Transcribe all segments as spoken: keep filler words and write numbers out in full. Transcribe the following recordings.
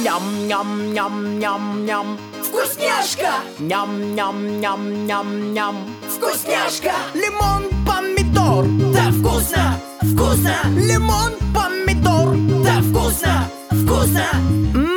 Ням-ням-ням-ням-ням. Вкусняшка! Ням-ням-ням-ням-ням. Вкусняшка! Лимон, помидор. Да вкусно! Вкусно! Лимон, помидор. Да вкусно! Вкусно! М.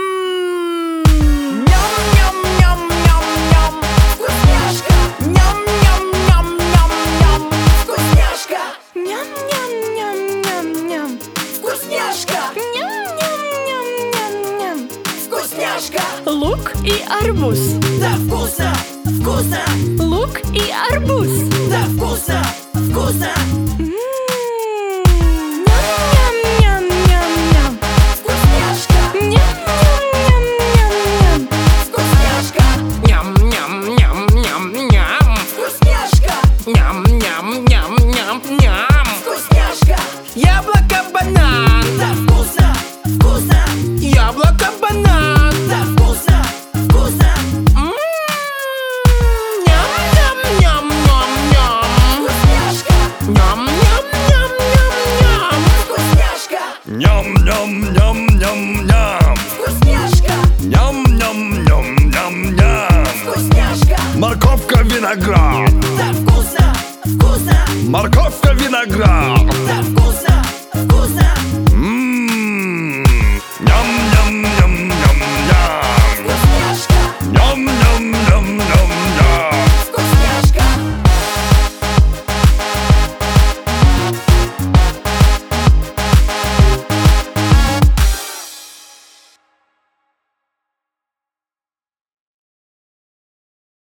Ням-ням-ням-ням-ням. Вкусняшка! Ням-ням-ням-ням-ням. Вкусняшка! Ням-ням-ням-ням-ням. Вкусняшка! Ням-ням-ням-ням-ням. Вкусняшка! Лук и арбуз. Да вкусно! Вкусно! Лук и арбуз. Да вкусно! Вкусно! М. Ням-ням-ням-ням-ням. Вкусняшка! Ням-ням-ням-ням-ням. Вкусняшка! Ням-ням-ням-ням-ням. Вкусняшка! Ням-ням-ням-ням-ням. Вкусняшка! Яблоко, банан. Да вкусно! Вкусно! Яблоко, банан. Да вкусно! Вкусно! М. Ням-ням-ням-ням-ням. Вкусняшка! Ням-ням-ням-ням-ням. Вкусняшка! Ням-ням-ням-ням-ням. Вкусняшка! Ням-ням-ням-ням-ням. Вкусняшка! Морковка, виноград. Да вкусно! Вкусно! Морковка, виноград. Да вкусно!